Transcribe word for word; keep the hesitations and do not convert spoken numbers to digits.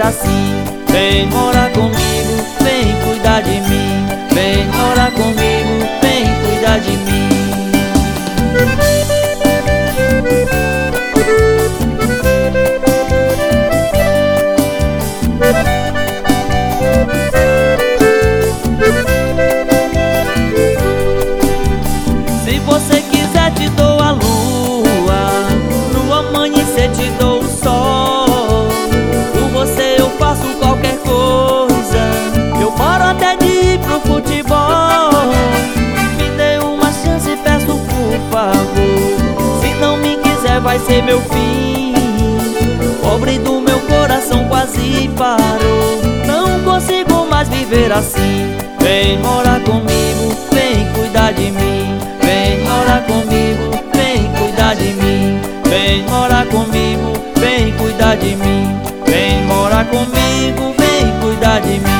assim. Vem morar comigo, vem cuidar de mim. Vem morar comigo, vem cuidar de mim. Se você quiser te dou a lua, no amanhecer te dou o sol. Por você eu faço qualquer coisa, eu paro até de ir pro futebol. Me dê uma chance, peço por favor, se não me quiser vai ser meu fim. Pobre do meu coração quase parou, não consigo mais viver assim. Vem morar comigo, vem cuidar de mim. Vem morar comigo, vem cuidar de mim. Vem morar comigo, vem cuidar de mim. Vem morar comigo, vem cuidar de mim.